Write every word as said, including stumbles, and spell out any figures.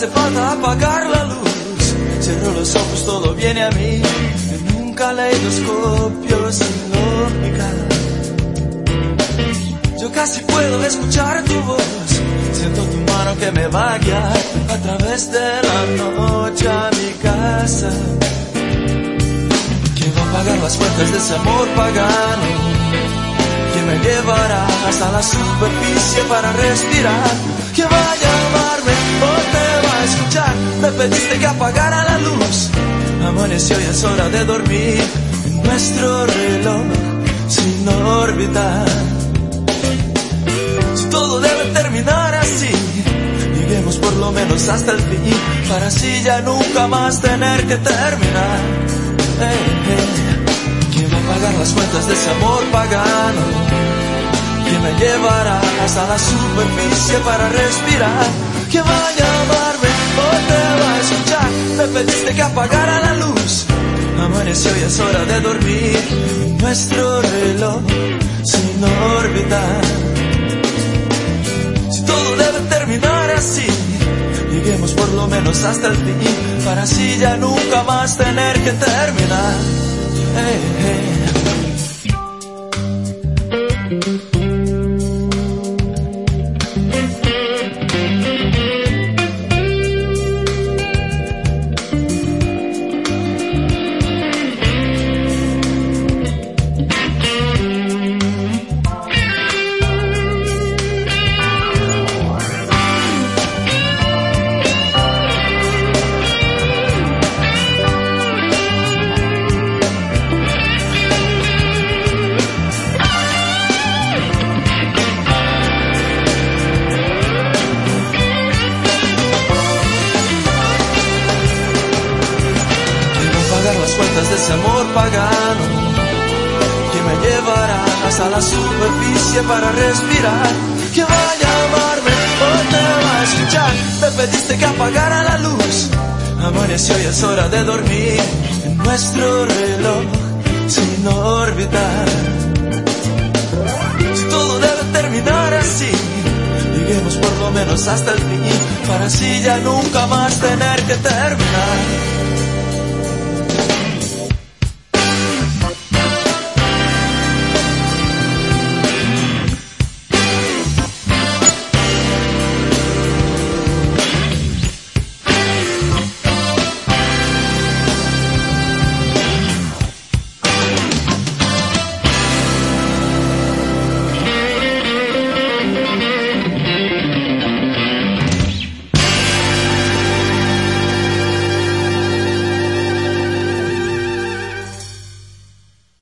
hace falta apagar la luz. Cierro los ojos, todo viene a mí. En un caleidoscopio sin lógica. Yo casi puedo escuchar tu voz. Siento tu mano que me va a guiar a través de la noche a mi casa. ¿Quién va a pagar las cuentas de ese amor pagano? ¿Quién me llevará hasta la superficie para respirar? ¿Quién va a llamarme o te va a escuchar? Me pediste que apagara la luz. Amaneció y es hora de dormir en nuestro reloj sin órbita. Si todo debe terminar así, lleguemos por lo menos hasta el fin, para así ya nunca más tener que terminar. Hey, hey. ¿Quién va a pagar las cuentas de ese amor pagano? ¿Quién me llevará hasta la superficie para respirar? ¿Quién va a llamarme o te va a escuchar? Me pediste que apagara la luz. Amaneció y es hora de dormir en nuestro reloj sin órbita. Si todo debe terminar así, lleguemos por lo menos hasta el fin, para así ya nunca más tener que terminar. Hey, hey. Las cuentas de ese amor pagano, ¿quién me llevará hasta la superficie para respirar? ¿Quién va a llamarme o te va a escuchar? Me pediste que apagara la luz. Amaneció y es hora de dormir en nuestro reloj sin órbita. Si todo debe terminar así, lleguemos por lo menos hasta el fin, para así ya nunca más tener que terminar.